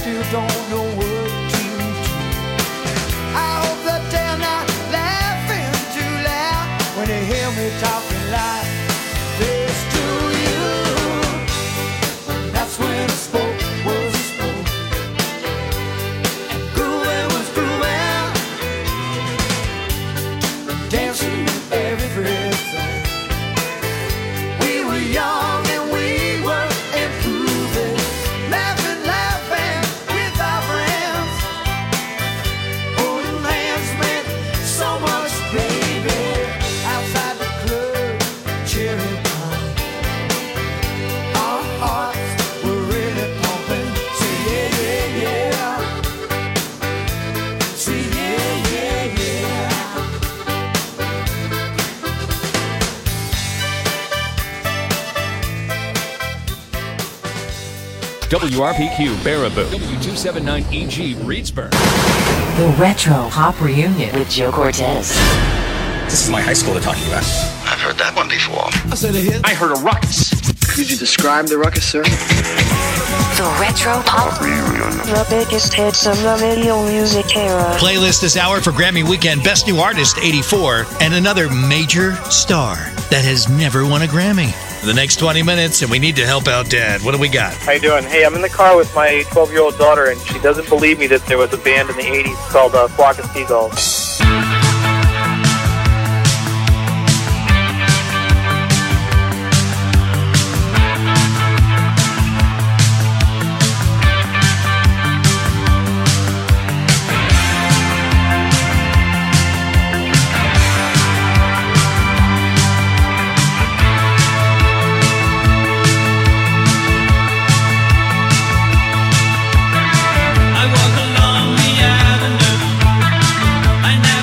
still don't know what to do. I hope that they're not laughing too loud when they hear me talking like this to you. That's when I spoke was spoke, and grooving was grooving, dancing with everything. We were young and we were improving, laughing with our friends, holding hands meant so much, baby. Outside the club, cheering on, our hearts were really pumping. Say yeah, yeah, yeah. Say yeah, yeah, yeah. WRPQ Baraboo, W279EG Reedsburg. The Retro Pop Reunion with Joe Cortez. This is my high school they're talking about. I've heard that one before. I heard a ruckus. Could you describe the ruckus, sir? The Retro Pop Reunion. The biggest hits of the video music era. Playlist this hour for Grammy Weekend Best New Artist 84 and another major star that has never won a Grammy. The next 20 minutes, and we need to help out Dad. What do we got? How you doing? Hey, I'm in the car with my 12-year-old daughter, and she doesn't believe me that there was a band in the 80s called Flock of Seagulls. I walk along the avenue. I never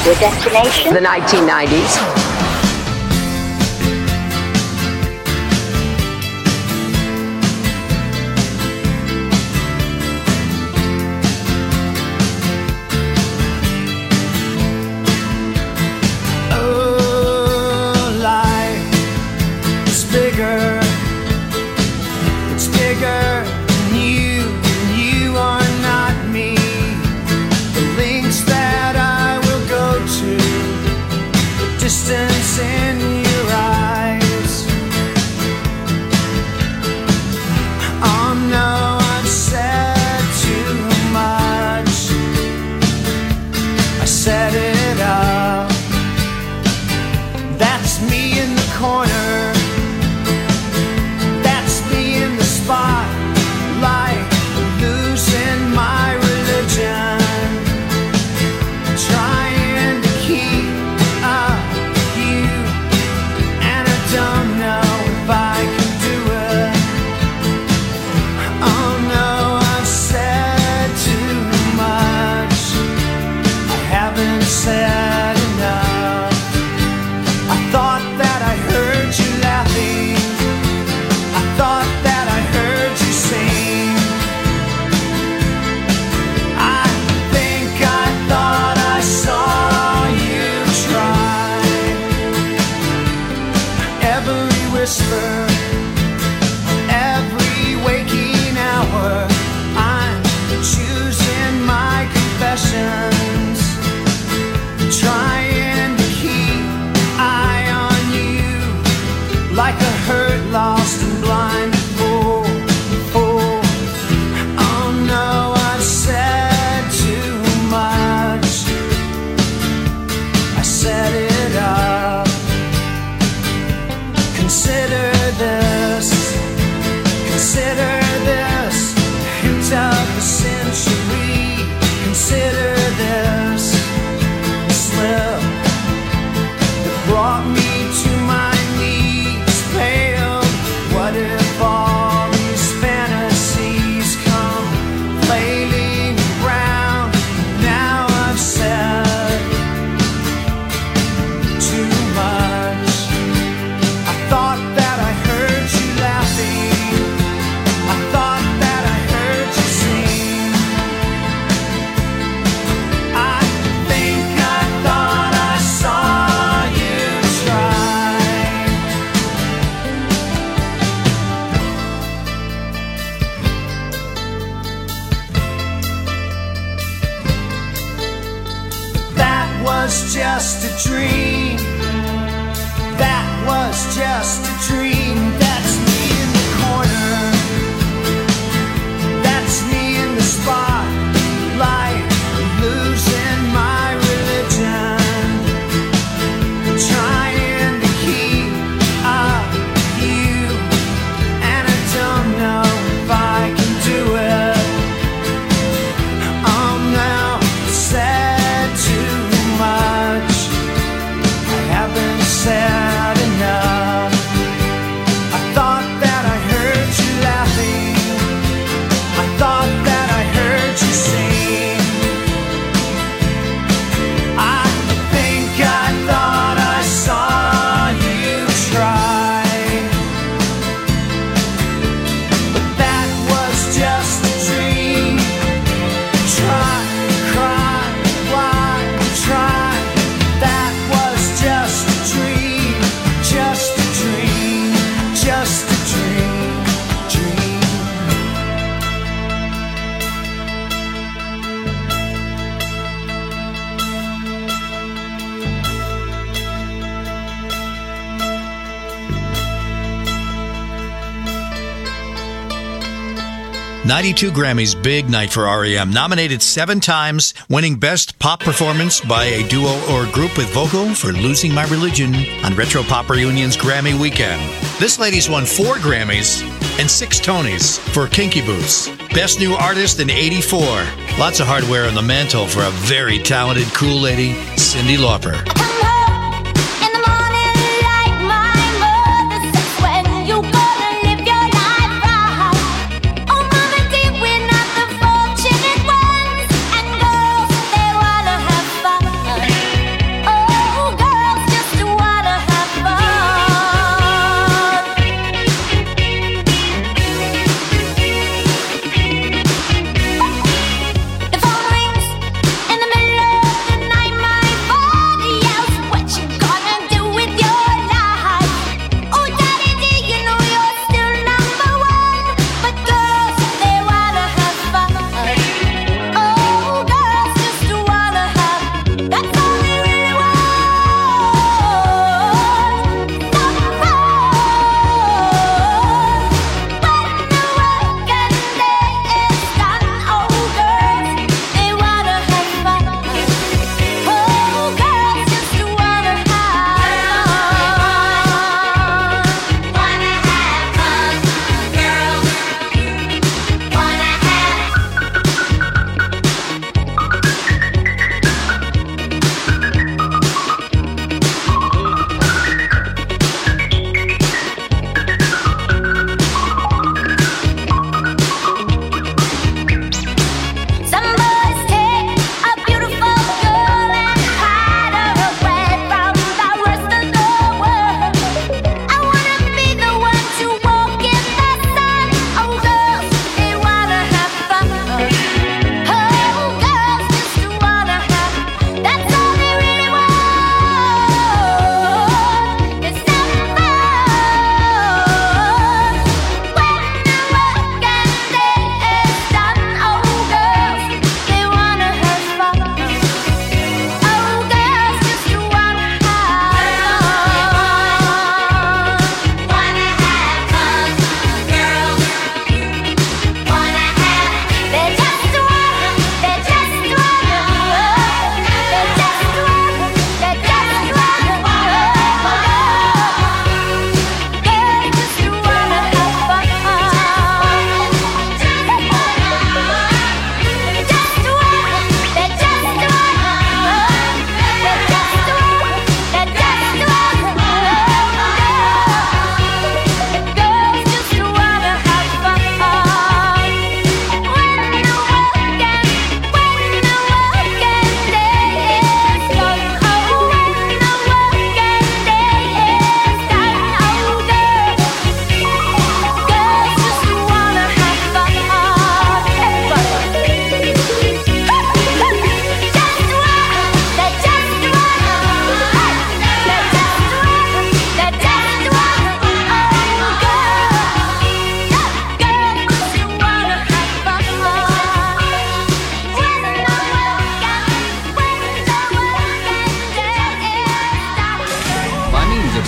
Your destination? The 1990s. Distance in your eyes. Oh no, I've said too much. I set it up. That's me in the corner. That's me in the spotlight, losing my religion, trying to keep up. Don't know if I can do it. Oh no, I've said too much. I haven't said enough. I thought that I heard you laughing. I thought that I heard you sing. I think I thought I saw you try. Every whisper, every waking hour, I'm choosing my confessions, trying to keep eye on you, like a hurt, lost and blind fool. Oh no, I've said too much. I set it up. Consider this, hint of the century. Consider this slip that brought me to my knees, pale. What if all these fantasies come flailing around? Now I've said too much. Thought that I heard you laughing. I thought that I heard you sing. I think I thought I saw you try. That was just a dream. That was just a dream. That's me in the corner. That's me in the spotlight, losing my religion, trying to keep up you, and I don't know if I can do it. Oh no, said too much. I haven't said enough. I thought that I heard you laughing. I thought that I heard you sing. I think I thought I saw you try. But that was just a dream. Try, cry, why, try. That was just a dream, just a dream, just a dream, dream. '92 Grammys, big night for REM. Nominated 7 times, winning Best Pop Performance by a Duo or Group with Vocal for Losing My Religion on Retro Pop Reunion's Grammy Weekend. This lady's won 4 Grammys and 6 Tonys for Kinky Boots. Best New Artist in '84. Lots of hardware on the mantle for a very talented, cool lady, Cyndi Lauper.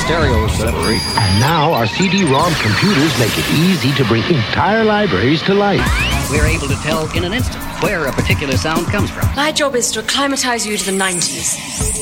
stereos that worry. And now our CD-ROM computers make it easy to bring entire libraries to life. We're able to tell in an instant where a particular sound comes from. My job is to acclimatize you to the 90s.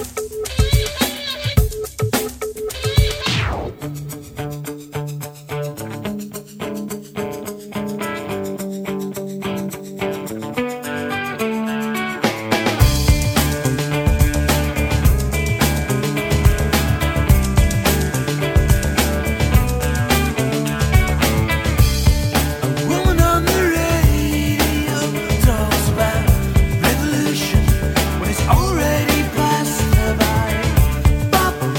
Already past the by.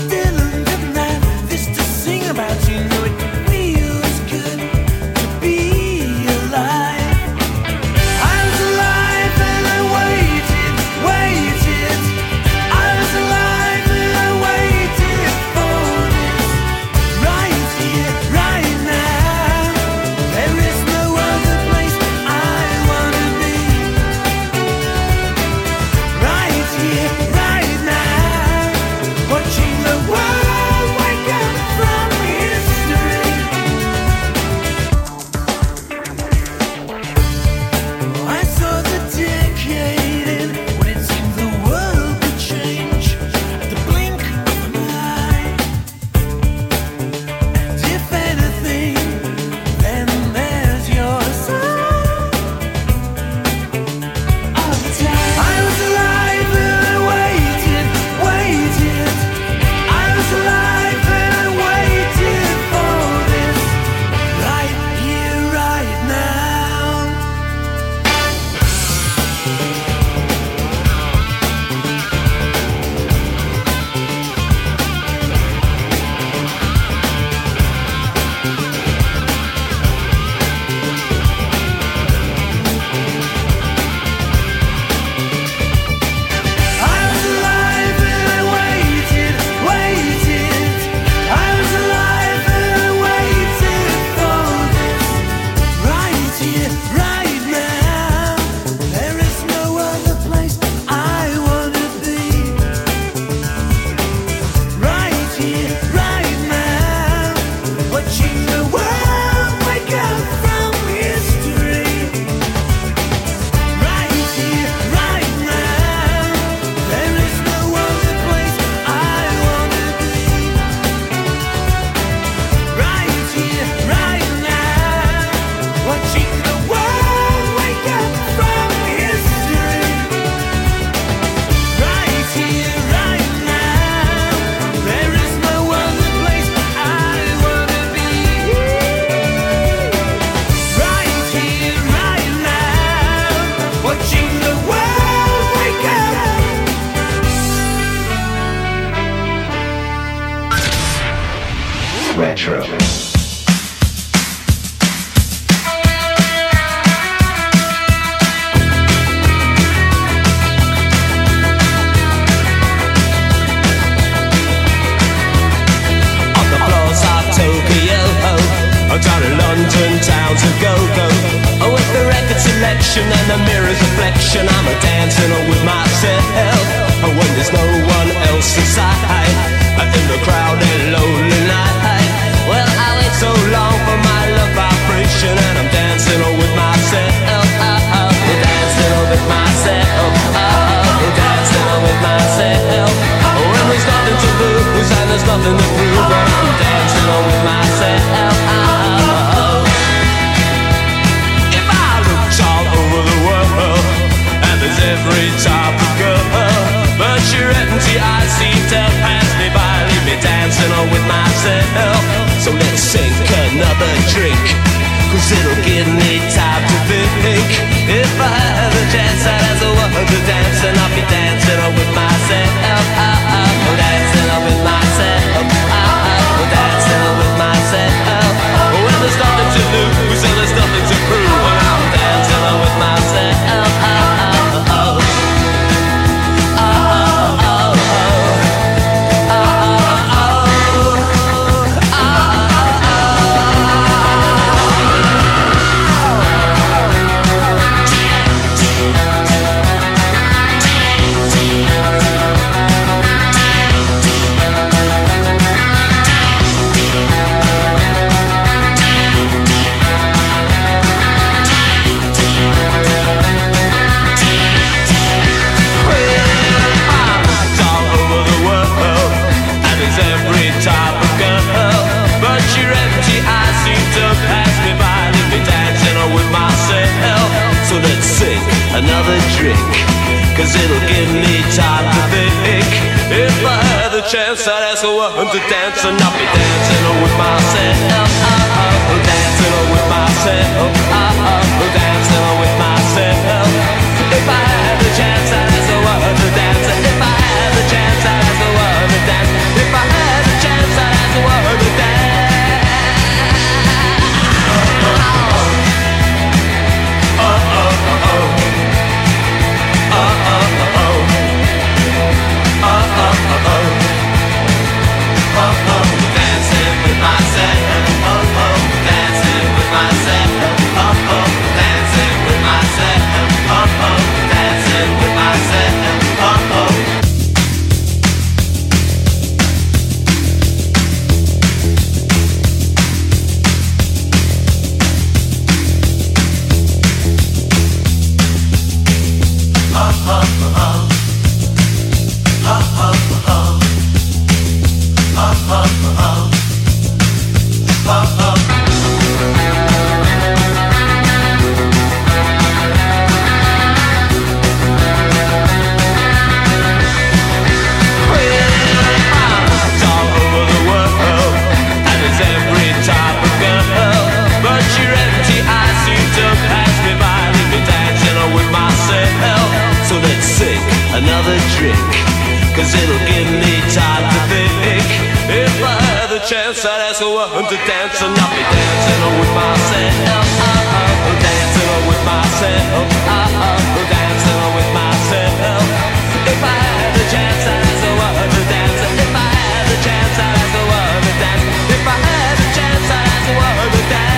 Retro. Down in London town to go-go, with the record selection and the mirror's reflection, I'm a dancing with myself, when there's no one else inside, in the crowded lonely night. Well, I wait so long for my love vibration, and I'm dancing with myself, dancing with myself, dancing with myself, when there's nothing to lose and there's nothing to prove, but I'm dancing with myself. Every type of girl, but your empty eyes seem to pass me by, leave me dancing on with myself. So let's sink another drink, cause it'll give me time to think. If I had a chance, I'd ask the world to dance, and I'll be dancing on with myself, dancing on with myself. 'cause it'll give me time to think. If I had the chance, I'd ask a woman to dance, and I'll be dancing with myself. Dancing with myself. Dancing with myself. If I had the chance, I'd ask a woman to dance, and if I had the chance, I'd ask a woman to dance. If I had the chance, I'd ask a woman to dance. Dancing with myself, dancing with myself, dancing with myself, dancing with myself. Another drink, 'cause it'll give me time to think. If I had the chance, I'd ask a woman to dance, and I'll be dancing with myself. Dancing with myself. Dancing with myself. If I had the chance, I'd ask a woman to dance, and if I had the chance, I'd ask a woman to dance. If I had the chance, I'd ask a woman to dance.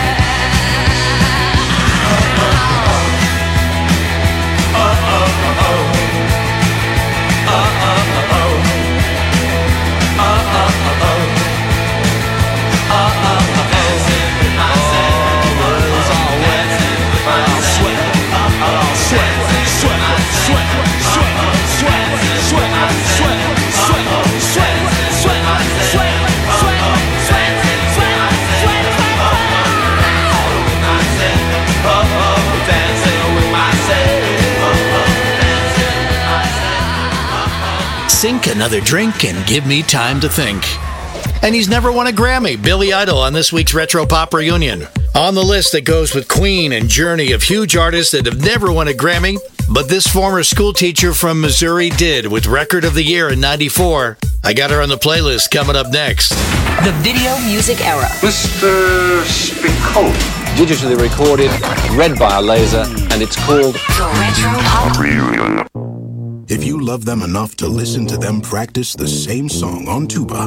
Sink another drink and give me time to think. And he's never won a Grammy, Billy Idol, on this week's Retro Pop Reunion. On the list that goes with Queen and Journey of huge artists that have never won a Grammy, but this former school teacher from Missouri did with Record of the Year in '94. I got her on the playlist coming up next. The video music era. Mr. Spicoli. Digitally recorded, read by a laser, and it's called The Retro Pop Reunion. If you love them enough to listen to them practice the same song on tuba,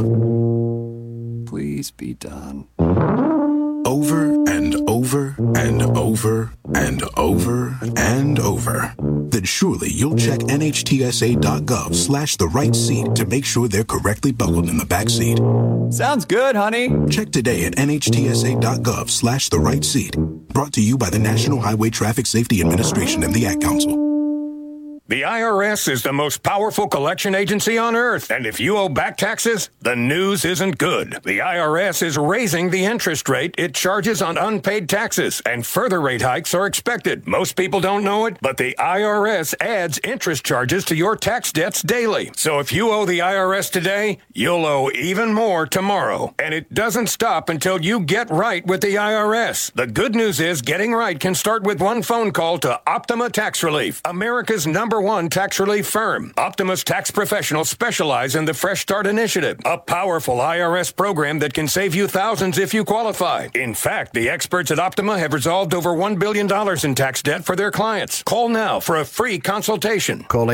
please be done. Over and over and over and over and over, then surely you'll check NHTSA.gov/the right seat to make sure they're correctly buckled in the back seat. Sounds good, honey. Check today at NHTSA.gov/the right seat. Brought to you by the National Highway Traffic Safety Administration and the Ad Council. The IRS is the most powerful collection agency on earth, and if you owe back taxes, the news isn't good. The IRS is raising the interest rate it charges on unpaid taxes, and further rate hikes are expected. Most people don't know it, but the IRS adds interest charges to your tax debts daily. So if you owe the IRS today, you'll owe even more tomorrow. And it doesn't stop until you get right with the IRS. The good news is getting right can start with one phone call to Optima Tax Relief, America's #1 tax relief firm. Optima's tax professionals specialize in the Fresh Start Initiative, a powerful IRS program that can save you thousands if you qualify. In fact, the experts at Optima have resolved over $1 billion in tax debt for their clients. Call now for a free consultation. Call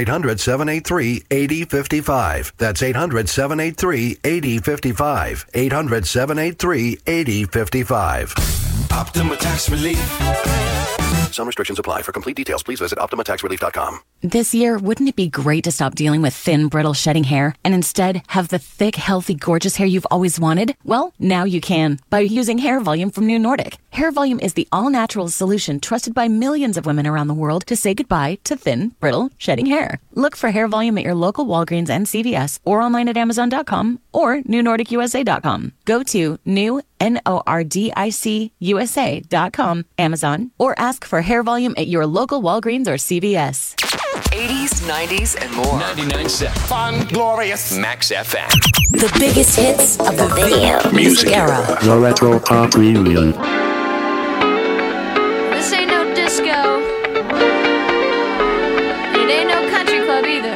800-783-8055. That's 800-783-8055. 800-783-8055. Optima Tax Relief. Some restrictions apply. For complete details, please visit OptimaTaxRelief.com. This year, wouldn't it be great to stop dealing with thin, brittle, shedding hair and instead have the thick, healthy, gorgeous hair you've always wanted? Well, now you can by using Hair Volume from New Nordic. Hair Volume is the all-natural solution trusted by millions of women around the world to say goodbye to thin, brittle, shedding hair. Look for Hair Volume at your local Walgreens and CVS or online at Amazon.com or NewNordicUSA.com. Go to newNWDC.com NORDICUSA.com, Amazon, or ask for Hair Volume at your local Walgreens or CVS. 80s, 90s, and more. 99.7. Fun, glorious. Max FM. The biggest hits of the video music era. The Retro Pop Reunion. This ain't no disco. It ain't no country club either.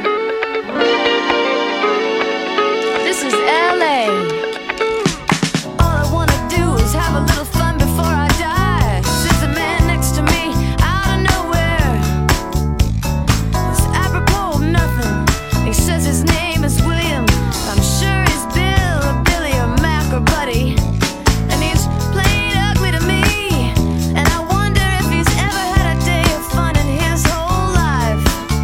This is LA. All I wanna do is have a little fun before I die. Sits a man next to me out of nowhere. It's apropos of nothing. He says his name is William. I'm sure he's Bill or Billy or Mac or Buddy. And he's plain ugly to me. And I wonder if he's ever had a day of fun in his whole life.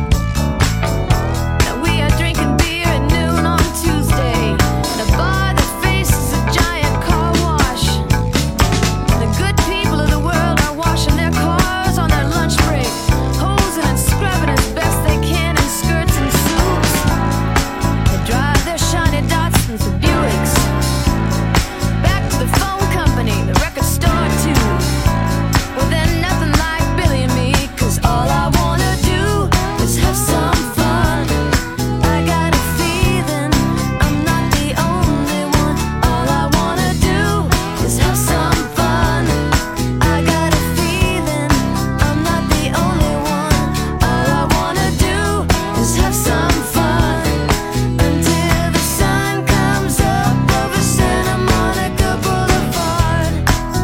Now we are drinking beer at noon on Tuesday in a bar that faces a giant car wash. The good people of the world are washing their cars on their lunch break, hosing and scrubbing as best they can in skirts and suits. They drive their shiny Datsuns or Buicks back to the phone company, the record store too. Well, they're nothing like Billy and me, 'cause all I wanna do is have some fun. I got a feeling I'm not the only one. All I wanna do is have some fun. I got a feeling I'm not the only one. All I wanna do is have some fun until the sun comes up over Santa Monica Boulevard.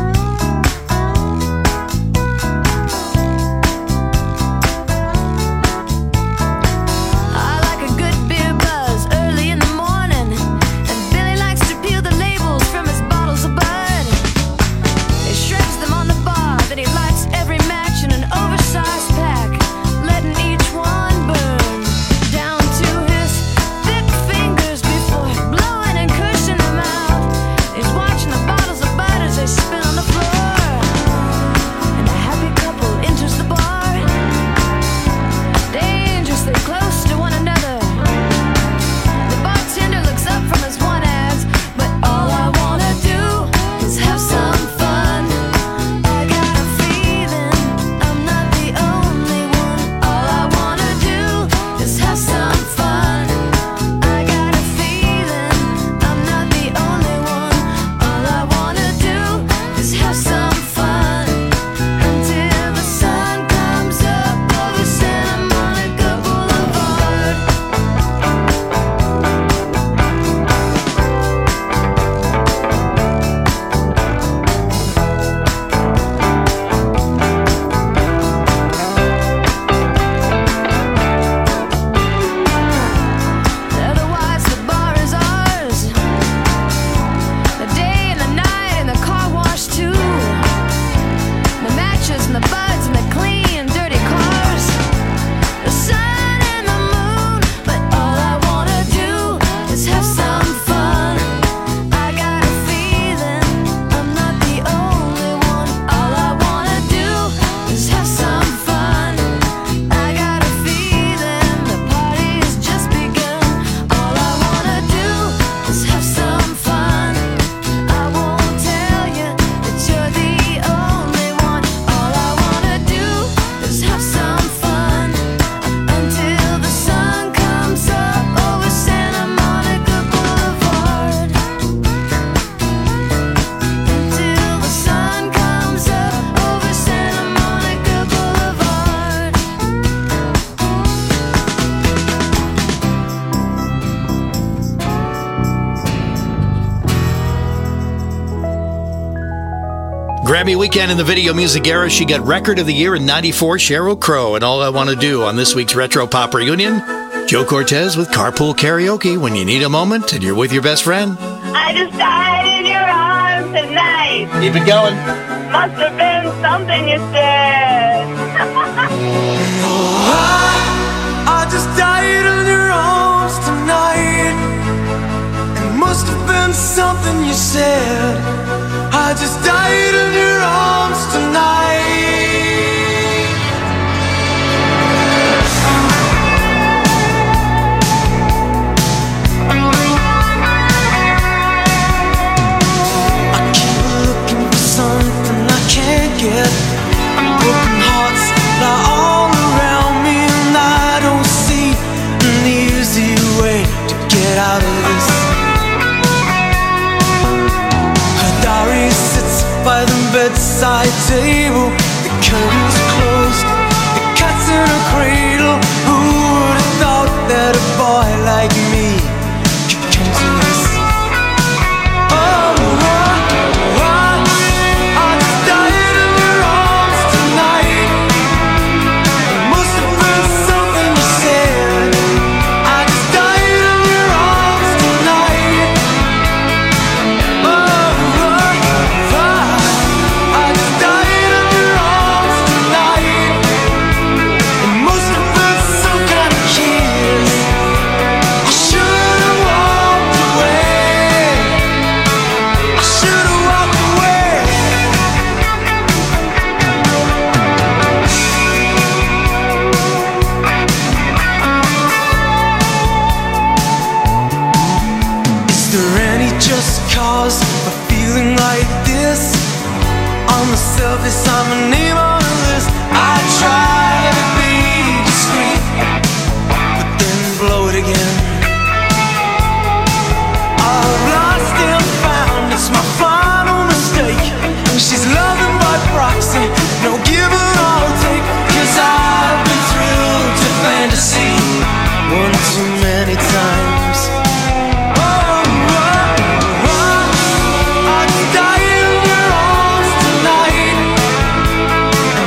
I like a good beer buzz early in the morning, and Billy likes to peel the labels from his bottles of Bud. He shreds them on the bar, then he lights every match in an oversized pack, letting each one burn down to his thick fingers before blowing and cushing them out. He's watching the bottles of Bud as they spin on the floor, and a happy couple enters the bar, dangerously close to one another. The bartender looks up from his one ads, but all I wanna do is have some fun. I got a feeling I'm not the only one. All I wanna do is have some fun. I got a feeling I'm not the only one. All I wanna do is have some fun until the sun comes up over Santa Monica Boulevard. Otherwise the bar is ours, the day and the night and the car wash too. The matches and the buds and the clean dirty cars, the sun and the moon. But all I wanna do is have some fun. I got a feeling I'm not the only one. All I wanna do is have some fun. I got a feeling the party has just begun. All I wanna do is have some fun. I won't tell you that you're the only one. All I wanna do is have some fun until the sun comes up over Santa Monica Boulevard. Until the sun comes up over Santa Monica Boulevard. Grammy weekend in the video music era. She got Record of the Year in '94, Sheryl Crow, and All I Want to Do on this week's Retro Pop Reunion. Joe Cortez with Carpool Karaoke, when you need a moment and you're with your best friend. I just died in your arms tonight. Keep it going. Must have been something you said. I just died in your arms tonight. It must have been something you said. I just died in your arms tonight. I can't table, the curtains closed, the cat's in a cradle. Who would have thought that a boy like me could come to this? Oh, I just died in your arms tonight. It must have been something you said. I just died in your arms tonight. Oh, I just died in your arms tonight. It must have been some kind of kiss. I should have walked away. I should have walked away. Is there any just cause for feeling like this? On the surface, I'm a name on a list. I try to be discreet, but then blow it again. I've lost and found, it's my final mistake. She's loving by proxy, no give and I'll take. 'Cause I've been thrilled to fantasy one too many times. I just died in your arms tonight.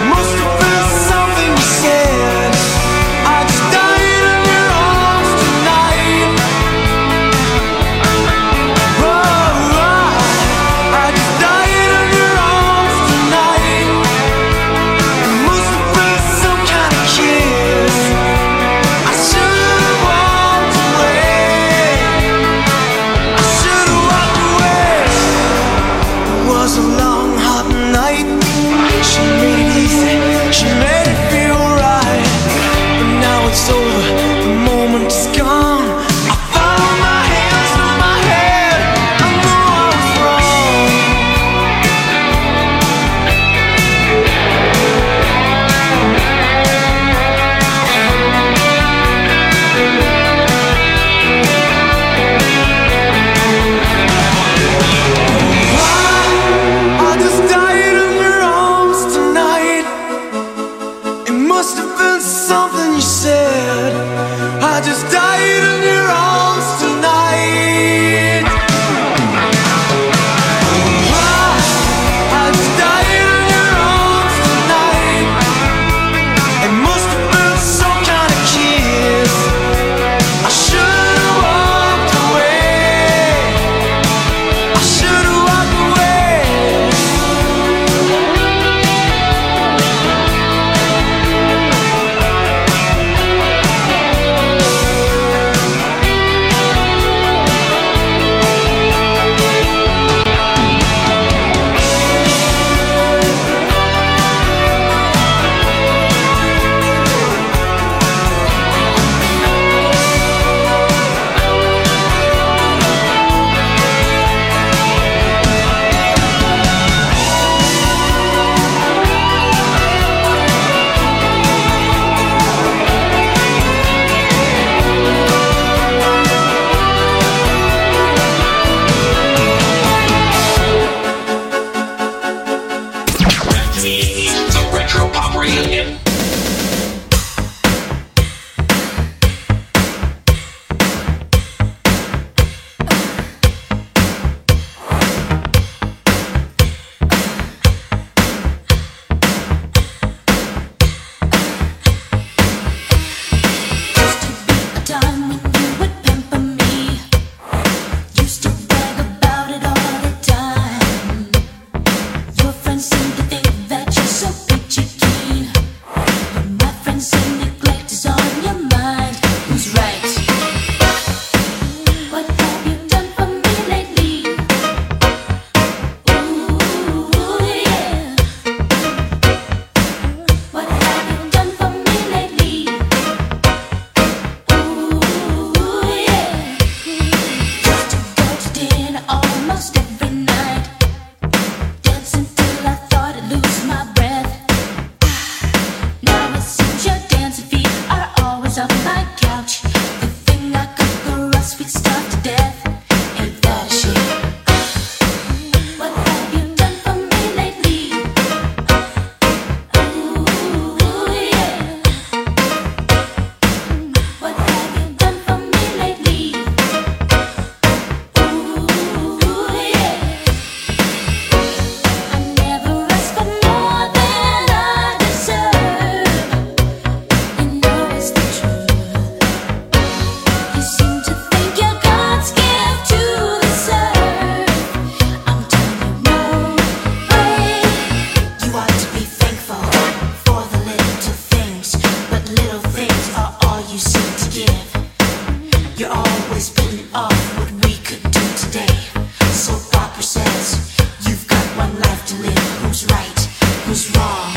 Imagine all what we could do today. Soap opera says you've got one life to live. Who's right? Who's wrong?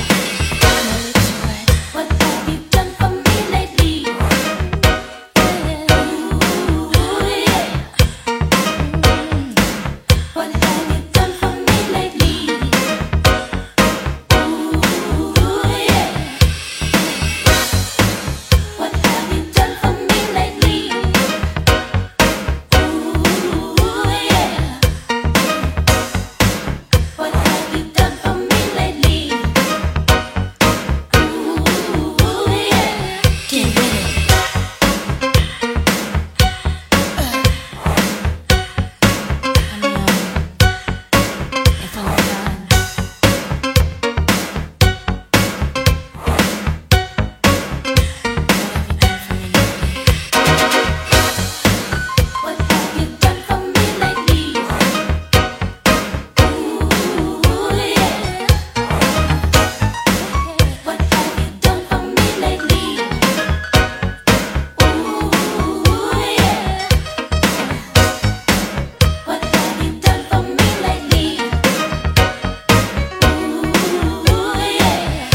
What have you done for me lately? Ooh, yeah. What have you done for me lately? Ooh, yeah. What have you done for me lately? Ooh, yeah. What have you done for me lately? Ooh, yeah. Get ready. If I'm done. What have you done for me lately? Ooh, yeah. What have you done for me lately? Ooh, yeah. What have you done for me lately? Ooh, yeah.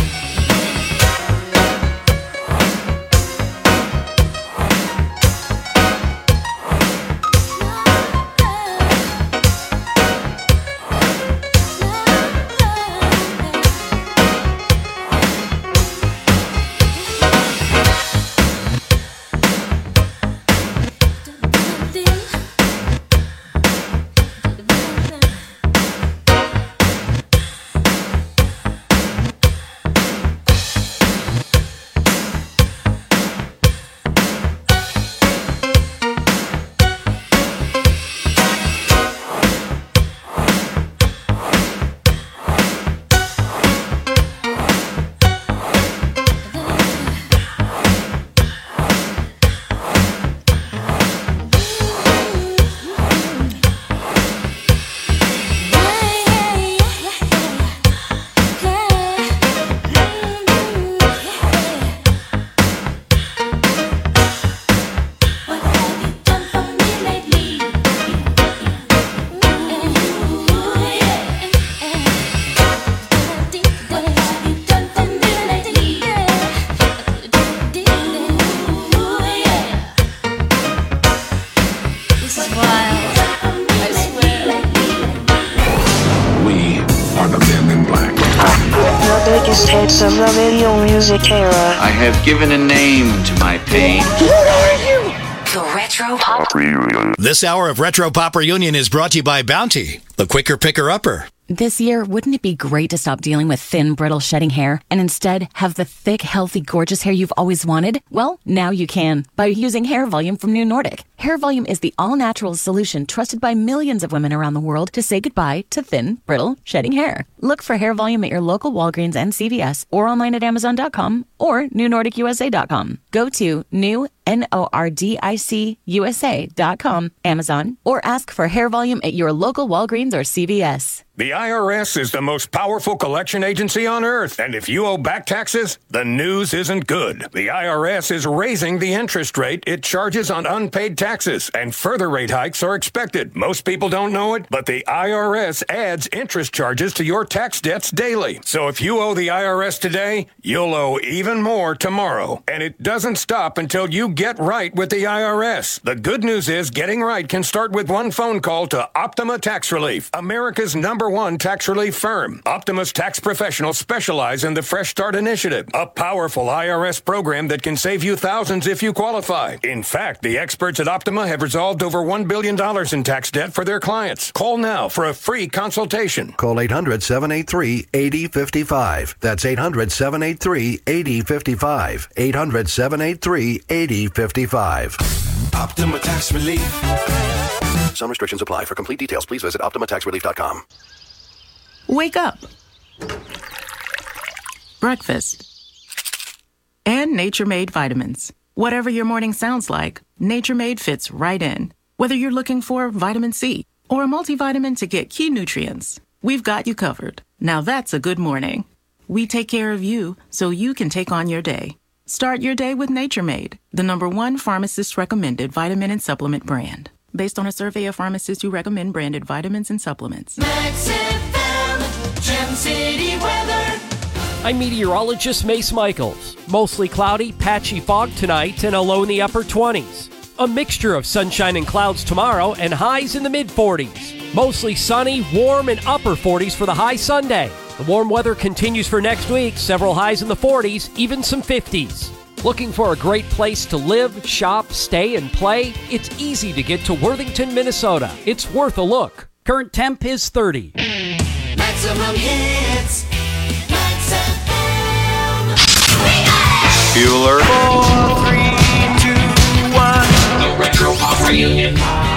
What have you done for me lately? Ooh, yeah. What have you done for me lately? Ooh, yeah. This is wild. I swear. We are the men in black. The biggest hits of the video music era. I have given a name to my pain. The Retro Pop. This hour of Retro Pop Reunion is brought to you by Bounty, the quicker picker-upper. This year, wouldn't it be great to stop dealing with thin, brittle, shedding hair and instead have the thick, healthy, gorgeous hair you've always wanted? Well, now you can by using Hair Volume from New Nordic. Hair Volume is the all-natural solution trusted by millions of women around the world to say goodbye to thin, brittle, shedding hair. Look for Hair Volume at your local Walgreens and CVS or online at Amazon.com or NewNordicUSA.com. Go to NordicUSA.com, Amazon, or ask for Hair Volume at your local Walgreens or CVS. The IRS is the most powerful collection agency on earth, and if you owe back taxes, the news isn't good. The IRS is raising the interest rate it charges on unpaid taxes, and further rate hikes are expected. Most people don't know it, but the IRS adds interest charges to your tax debts daily. So if you owe the IRS today, you'll owe even more tomorrow. And it doesn't stop until you get right with the IRS. The good news is getting right can start with one phone call to Optima Tax Relief, America's #1 tax relief firm. Optima's tax professionals specialize in the Fresh Start Initiative, a powerful IRS program that can save you thousands if you qualify. In fact, the experts at Optima have resolved over $1 billion in tax debt for their clients. Call now for a free consultation. Call 800-783-8055. That's 800-783-8055. 800-783-8055. Optima Tax Relief. Some restrictions apply. For complete details, please visit OptimaTaxRelief.com. Wake up. Breakfast. And Nature Made vitamins. Whatever your morning sounds like, Nature Made fits right in. Whether you're looking for vitamin C or a multivitamin to get key nutrients, we've got you covered. Now that's a good morning. We take care of you so you can take on your day. Start your day with Nature Made, the #1 pharmacist-recommended vitamin and supplement brand. Based on a survey of pharmacists who recommend branded vitamins and supplements. Max FM, Gem City weather. I'm meteorologist Mace Michaels. Mostly cloudy, patchy fog tonight and a low in the upper 20s. A mixture of sunshine and clouds tomorrow and highs in the mid-40s. Mostly sunny, warm, and upper 40s for the high Sunday. The warm weather continues for next week, several highs in the 40s, even some 50s. Looking for a great place to live, shop, stay, and play? It's easy to get to Worthington, Minnesota. It's worth a look. Current temp is 30. Maximum hits. Max FM. Bueller. 4, 3, 2, 1. The Retro Pop Reunion.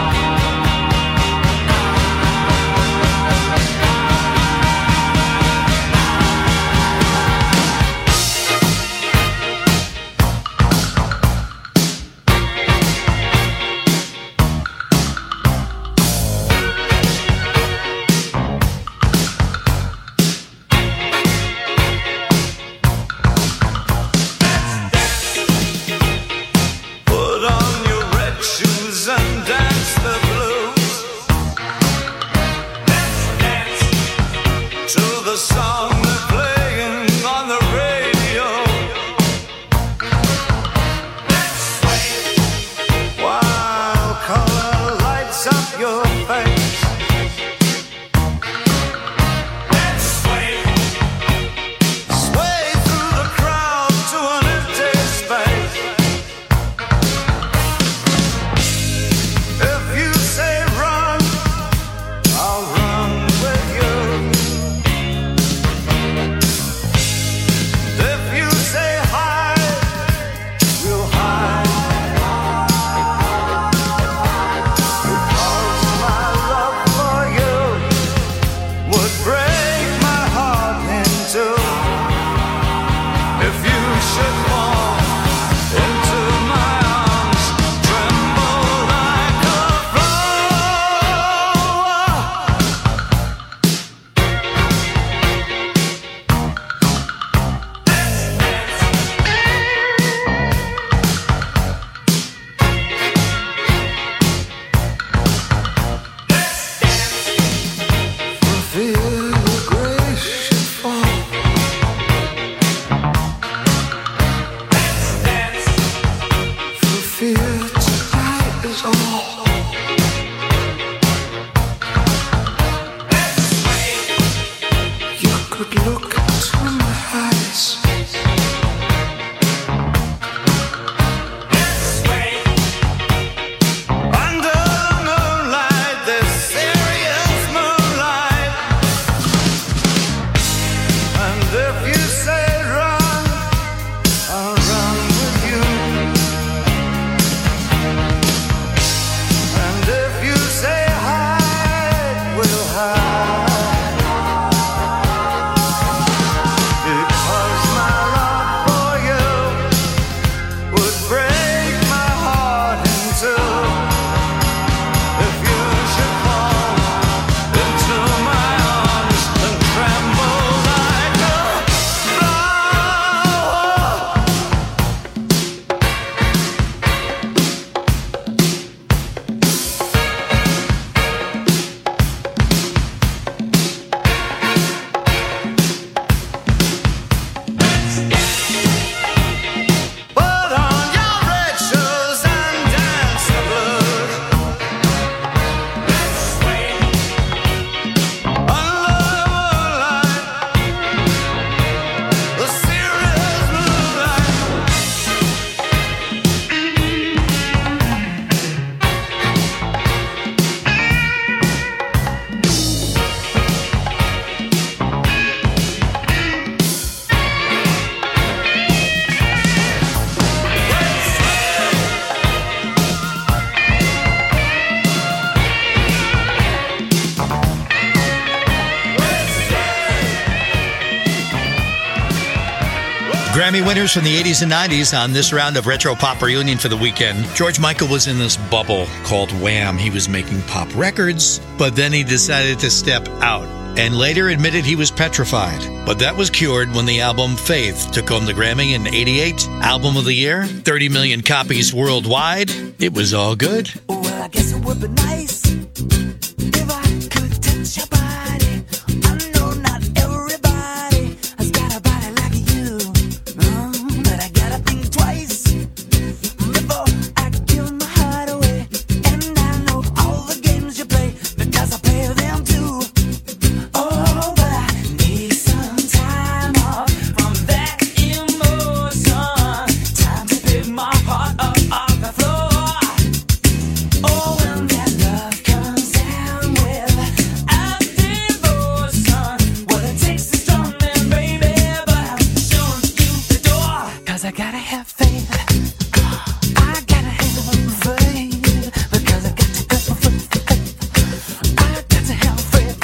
Grammy winners from the 80s and 90s on this round of Retro Pop Reunion for the weekend. George Michael was in this bubble called Wham. He was making pop records, but then he decided to step out and later admitted he was petrified. But that was cured when the album Faith took home the Grammy in '88. Album of the Year, 30 million copies worldwide. It was all good. Well, I guess it would be nice if I could touch your body. I know not everybody has got a body like you, but I gotta think twice before I give my heart away. And I know all the games you play because I play them too. Oh, but I need some time off from that emotion. Time to pick my heart up off the floor. Oh, when that love comes down without devotion, what it takes is strong, man, baby. But I'm showing you the door, 'cause I gotta have faith. I gotta have faith, because I got to have faith. I got to have faith,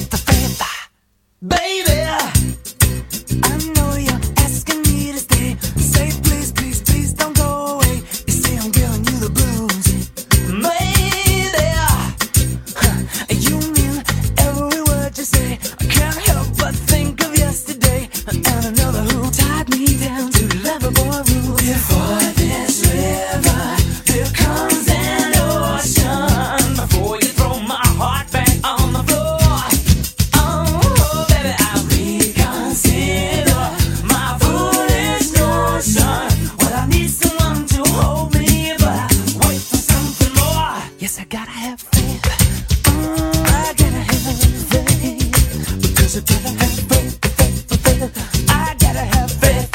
baby. I know you're asking me to stay. Say please, please, please don't go away. You see I'm giving you the blues, baby. You mean every word you say. I can't help but think of yesterday and another who tied me down to Loverboy rules. Before this river, there comes an ocean. Before you throw my heart back on the floor. Oh, baby, I reconsider my foolish notion. Well, I need someone to hold me, but I wait for something more. Yes, I gotta have faith. I gotta have faith, because I gotta have faith. I gotta have faith.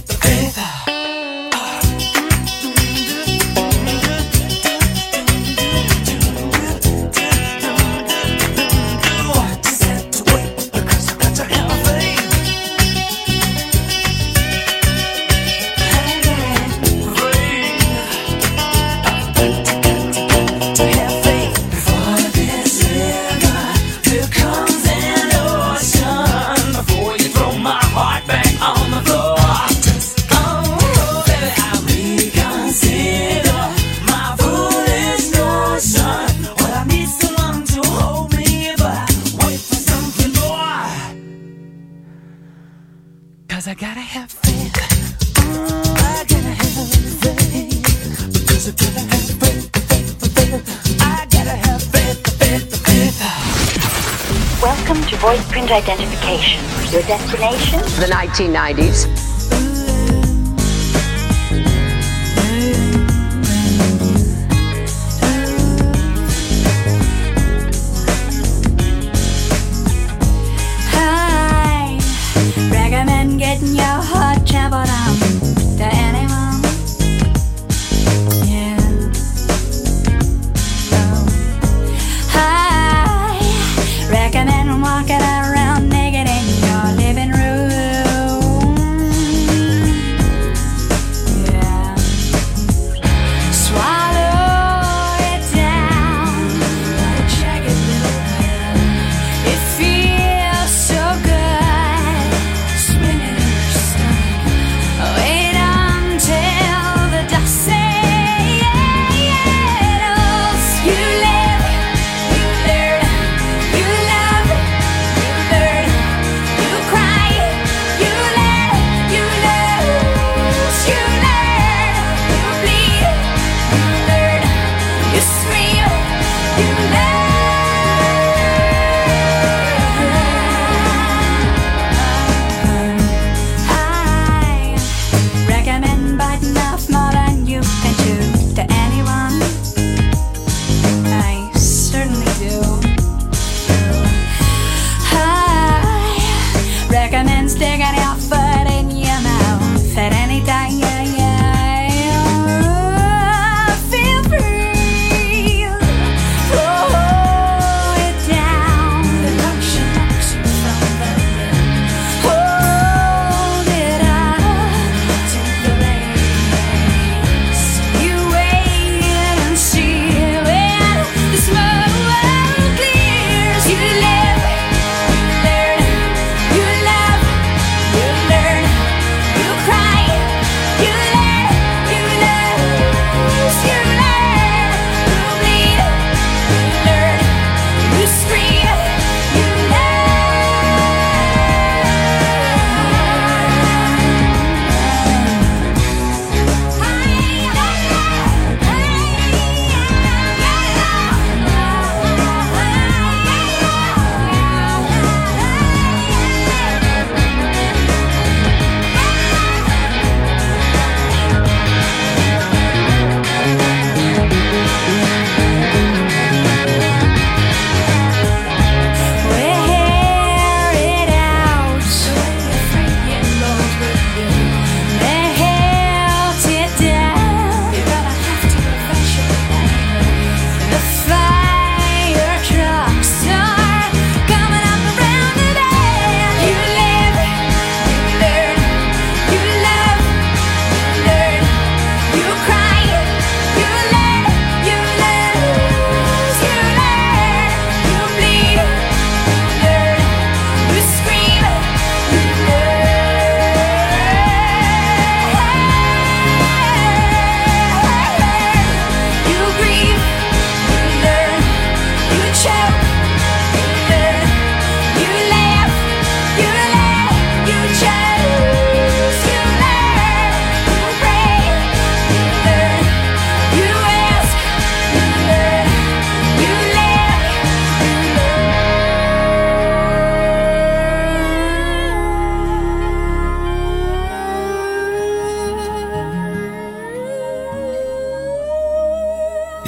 Just have to wait, because I got to have faith. To have faith. Before this river, there comes an ocean. Before you throw my heart back on the floor. Oh, baby, I reconsider my foolish notion. Well, I need someone to hold me, but I wait for something more. 'Cause I gotta have faith. I gotta have faith, because I gotta have faith. I gotta have faith. Welcome to voice print identification. Your destination? The 1990s. I recommend getting your heart traveled on to anyone. Yeah. I recommend walking around naked in your living room.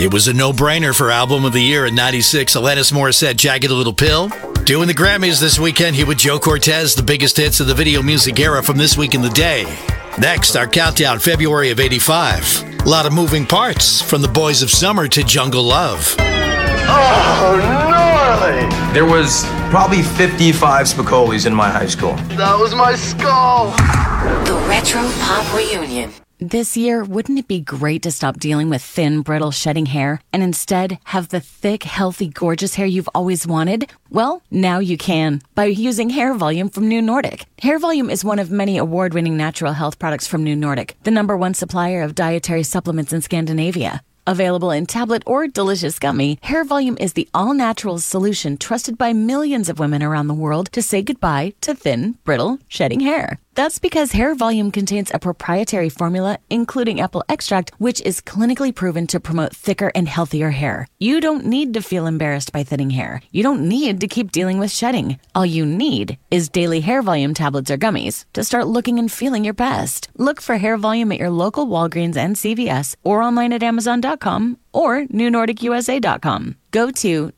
It was a no-brainer for Album of the Year in 96. Alanis Morissette, Jagged Little Pill. Doing the Grammys this weekend here with Joe Cortez, the biggest hits of the video music era from this week in the day. Next, our countdown, February of 85. A lot of moving parts, from The Boys of Summer to Jungle Love. Oh, gnarly! There was probably 55 Spicolis in my high school. That was my skull. The Retro Pop Reunion. This year, wouldn't it be great to stop dealing with thin, brittle, shedding hair and instead have the thick, healthy, gorgeous hair you've always wanted? Well, now you can by using Hair Volume from New Nordic. Hair Volume is one of many award-winning natural health products from New Nordic, the #1 supplier of dietary supplements in Scandinavia. Available in tablet or delicious gummy, Hair Volume is the all-natural solution trusted by millions of women around the world to say goodbye to thin, brittle, shedding hair. That's because Hair Volume contains a proprietary formula, including apple extract, which is clinically proven to promote thicker and healthier hair. You don't need to feel embarrassed by thinning hair. You don't need to keep dealing with shedding. All you need is daily Hair Volume tablets or gummies to start looking and feeling your best. Look for Hair Volume at your local Walgreens and CVS or online at Amazon.com or NewNordicUSA.com. Go to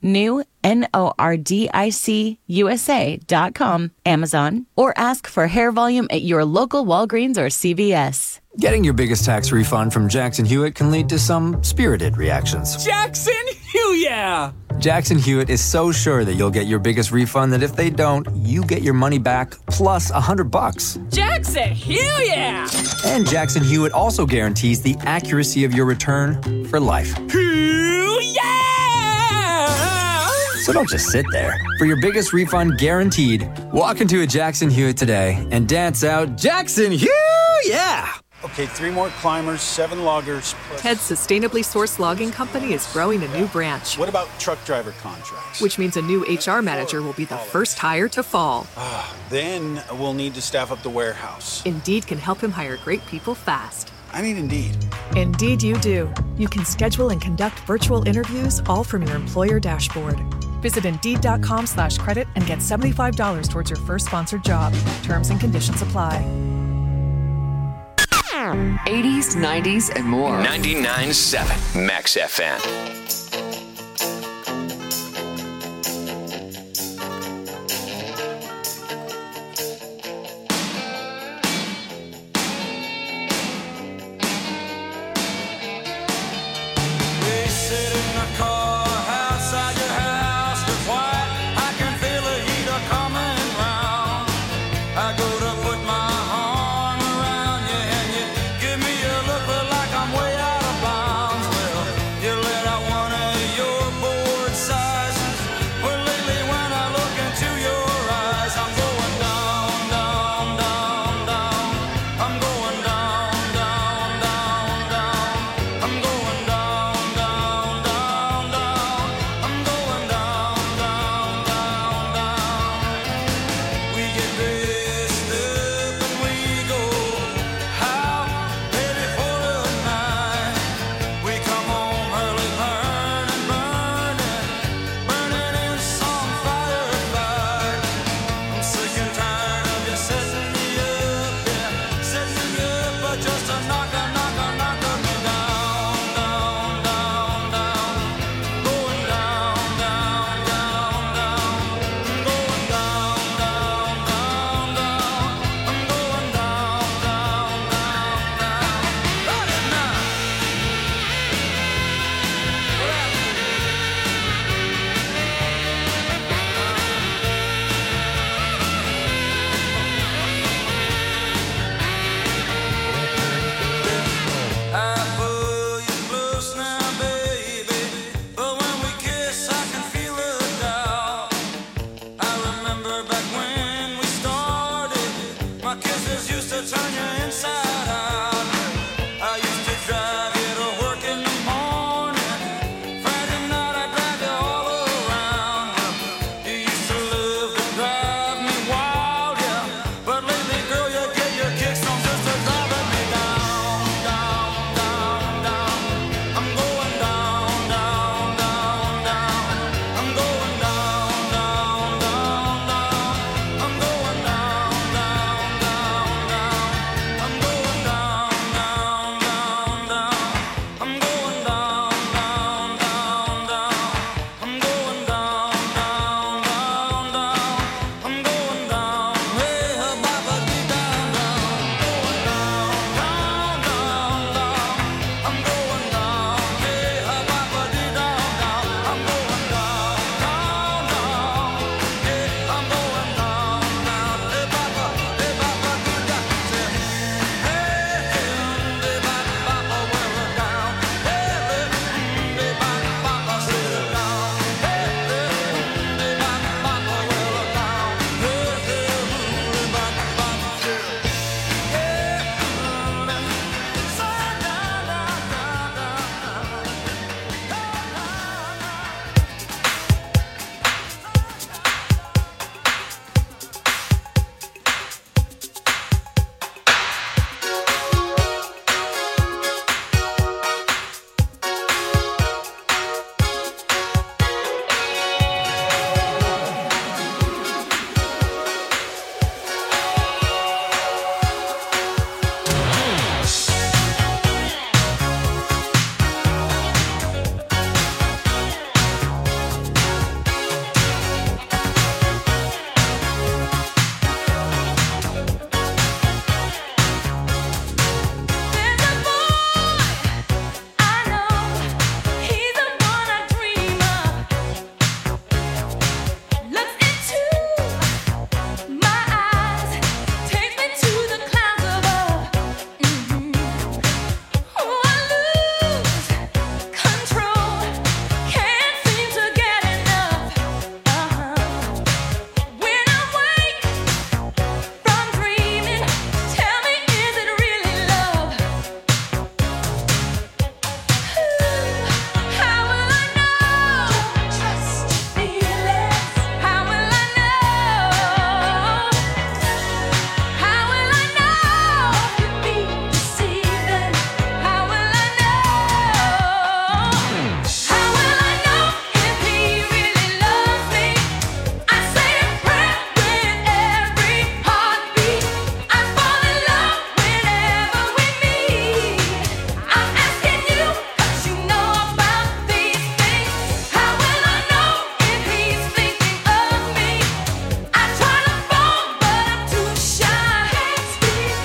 NewNordicUSA.com, Amazon, or ask for Hair Volume at your local Walgreens or CVS. Getting your biggest tax refund from Jackson Hewitt can lead to some spirited reactions. Jackson Hewitt! Jackson Hewitt is so sure that you'll get your biggest refund that if they don't, you get your money back plus $100. Jackson Hewitt! And Jackson Hewitt also guarantees the accuracy of your return for life. So don't just sit there. For your biggest refund guaranteed, walk into a Jackson Hewitt today and dance out Jackson Hewitt! Yeah! Okay, 3 more climbers, 7 loggers. Ted's sustainably sourced logging company is growing a new branch. What about truck driver contracts? Which means a new HR manager will be the first hire to fall. Then we'll need to staff up the warehouse. Indeed can help him hire great people fast. I need Indeed. Indeed you do. You can schedule and conduct virtual interviews all from your employer dashboard. Visit Indeed.com/credit and get $75 towards your first sponsored job. Terms and conditions apply. 80s, 90s, and more. 99.7 Max FM.